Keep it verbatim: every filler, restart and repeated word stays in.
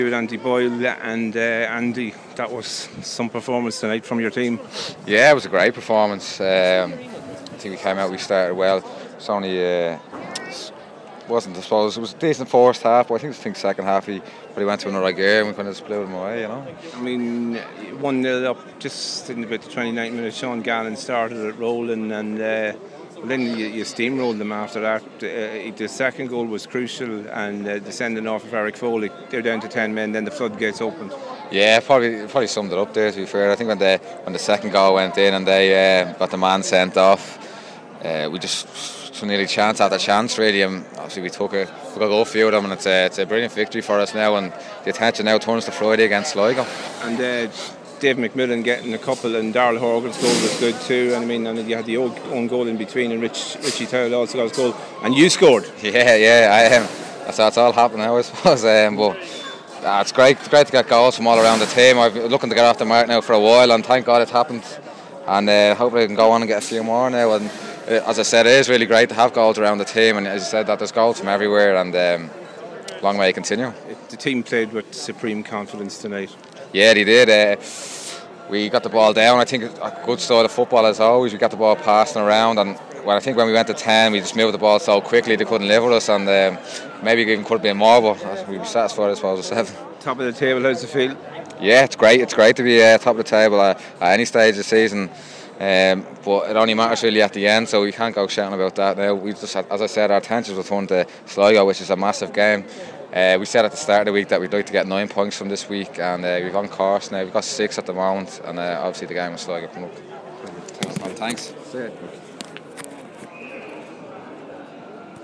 With Andy Boyle and uh, Andy, that was some performance tonight from your team. Yeah, it was a great performance. Um, I think we came out, we started well. It's only uh, wasn't, I suppose, it was a decent first half, but I think I think second half he probably went to another gear and we kind of just blew them away, you know. I mean, one nil up just in about the twenty-ninth minute. Sean Gallen started it rolling, and uh, then you, you steamrolled them after that. Uh, the second goal was crucial, and uh, the sending off of Eric Foley. They're down to ten men, then the floodgates opened. Yeah, probably probably summed it up there, to be fair. I think when the when the second goal went in and they uh, got the man sent off, uh, we just so nearly chance after chance really, and obviously we took a took a go few of them, and it's a, it's a brilliant victory for us now, and the attention now turns to Friday against Sligo. And uh, Dave McMillan getting a couple, and Darrell Horgan's goal was good too. And I mean, and you had the own goal in between, and Rich, Richie Towell also got his goal, and you scored. Yeah, yeah, I am. Um, that's how it's all happening now, I suppose. Um, but uh, it's great, it's great to get goals from all around the team. I've been looking to get off the mark now for a while, and thank God it's happened. And uh, hopefully I can go on and get a few more now. And uh, as I said, it is really great to have goals around the team. And as I said, that there's goals from everywhere, and um, long way to continue. The team played with supreme confidence tonight. Yeah, they did. Uh, we got the ball down. I think a good style of football as always. We got the ball passing around, and well, I think when we went to ten, we just moved the ball so quickly they couldn't live with us, and um, maybe even could have been more, but we were satisfied as far as seven. Top of the table, how's it feel? Yeah, it's great. It's great to be uh, top of the table at, at any stage of the season, um, but it only matters really at the end, so we can't go shouting about that now. We just, as I said, our attention was turned to Sligo, which is a massive game. Uh, we said at the start of the week that we'd like to get nine points from this week, and uh, we've on course now. We've got six at the moment, and uh, obviously the game with Sligo coming up. Thanks. Thanks.